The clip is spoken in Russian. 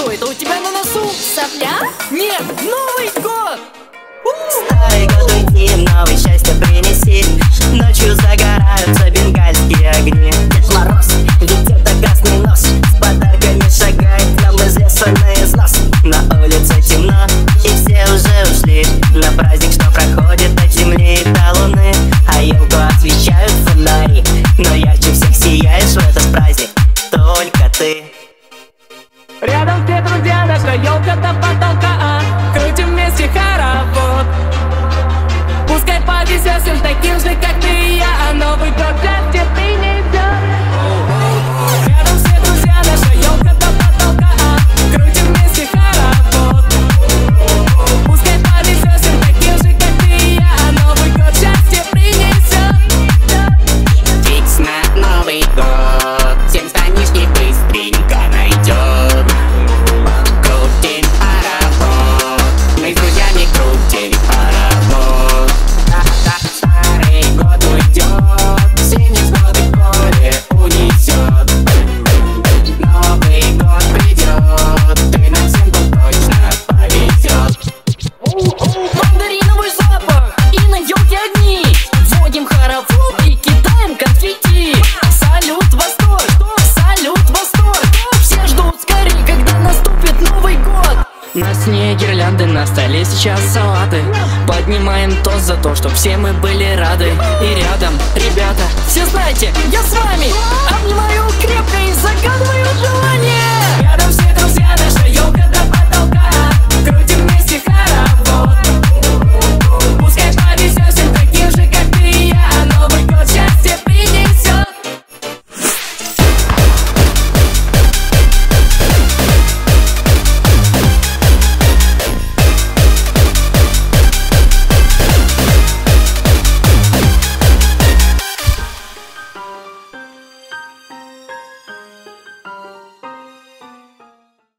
Что это у тебя на носу? Сопля? Нет, Новый год! Старый год уйди, новое счастье принеси. Ночью загораются бенгальские огни. Дед Мороз, ведь это красный нос, с подарками шагает к нам из леса на износ. На улице темно, и все уже ушли на праздник, что проходит от земли и до луны. А елку освещают фонари, но ярче всех сияешь в этот праздник только ты. Рядом все друзья, наша елка до потолка, крутим вместе хоровод. Пускай повезет всем таким же, как ты и я, а Новый год счастье принесет. Рядом все друзья, наша елка до потолка, крутим вместе хоровод. Пускай повезет всем таким же, как ты и я, а Новый год счастье принесет. Фикс на Новый год, всем станишки быстренько найдет. Крутим хоровод, мы с друзьями крутим хоровод. Старый год уйдет, все невзгоды в поле унесет. Новый год придет, и нам всем тут точно повезет. Мандариновый запах и на елке огни. Вводим хоровод и кидаем конфетти. Салют, восторг, салют, восторг. Все ждут скорее, когда наступит Новый год. На сне гирлянды, на столе сейчас салаты. Поднимаем тост за то, чтоб все мы были рады. И рядом, ребята, все знаете,